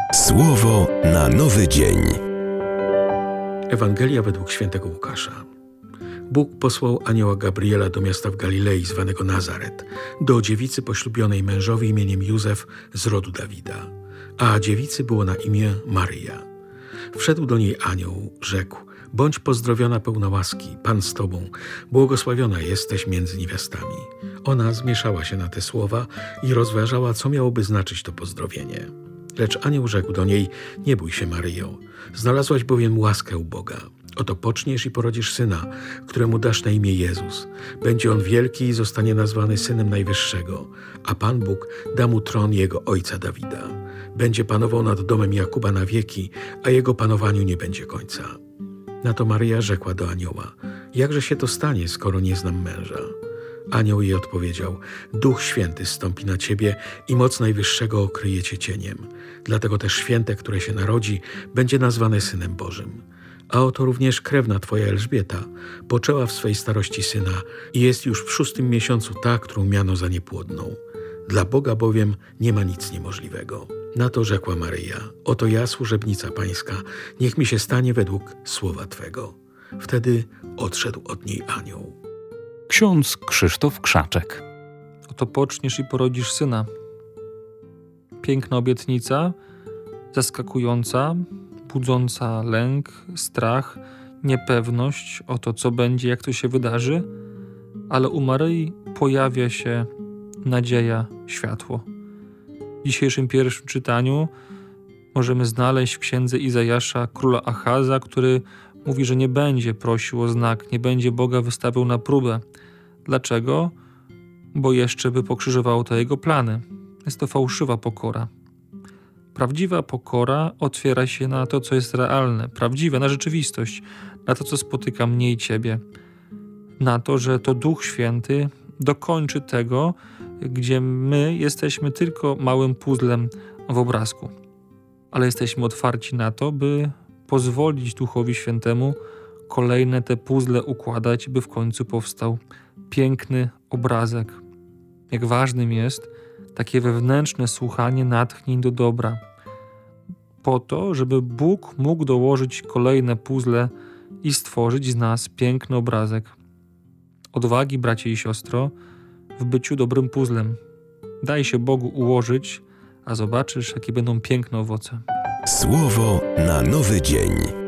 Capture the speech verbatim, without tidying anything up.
Słowo na nowy dzień. Ewangelia według świętego Łukasza. Bóg posłał anioła Gabriela do miasta w Galilei zwanego Nazaret, do dziewicy poślubionej mężowi imieniem Józef z rodu Dawida, a dziewicy było na imię Maryja. Wszedł do niej anioł, rzekł: bądź pozdrowiona pełna łaski, Pan z tobą, błogosławiona jesteś między niewiastami. Ona zmieszała się na te słowa i rozważała, co miałoby znaczyć to pozdrowienie. Lecz anioł rzekł do niej: nie bój się, Maryjo, znalazłaś bowiem łaskę u Boga. Oto poczniesz i porodzisz syna, któremu dasz na imię Jezus. Będzie on wielki i zostanie nazwany Synem Najwyższego, a Pan Bóg da mu tron jego ojca Dawida. Będzie panował nad domem Jakuba na wieki, a jego panowaniu nie będzie końca. Na to Maryja rzekła do anioła: jakże się to stanie, skoro nie znam męża? Anioł jej odpowiedział: Duch Święty zstąpi na ciebie i moc Najwyższego okryje cię cieniem. Dlatego też święte, które się narodzi, będzie nazwane Synem Bożym. A oto również krewna twoja Elżbieta poczęła w swej starości syna i jest już w szóstym miesiącu ta, którą miano za niepłodną. Dla Boga bowiem nie ma nic niemożliwego. Na to rzekła Maryja: oto ja, służebnica pańska, niech mi się stanie według słowa twego. Wtedy odszedł od niej anioł. Ksiądz Krzysztof Krzaczek. Oto poczniesz i porodzisz syna. Piękna obietnica, zaskakująca, budząca lęk, strach, niepewność o to, co będzie, jak to się wydarzy, ale u Maryi pojawia się nadzieja, światło. W dzisiejszym pierwszym czytaniu możemy znaleźć w księdze Izajasza króla Achaza, który mówi, że nie będzie prosił o znak, nie będzie Boga wystawiał na próbę. Dlaczego? Bo jeszcze by pokrzyżowało to jego plany. Jest to fałszywa pokora. Prawdziwa pokora otwiera się na to, co jest realne, prawdziwe, na rzeczywistość, na to, co spotyka mnie i ciebie. Na to, że to Duch Święty dokończy tego, gdzie my jesteśmy tylko małym puzzlem w obrazku. Ale jesteśmy otwarci na to, by pozwolić Duchowi Świętemu kolejne te puzzle układać, by w końcu powstał piękny obrazek. Jak ważnym jest takie wewnętrzne słuchanie natchnień do dobra, po to, żeby Bóg mógł dołożyć kolejne puzzle i stworzyć z nas piękny obrazek. Odwagi, bracie i siostro, w byciu dobrym puzzlem. Daj się Bogu ułożyć, a zobaczysz, jakie będą piękne owoce. Słowo na nowy dzień.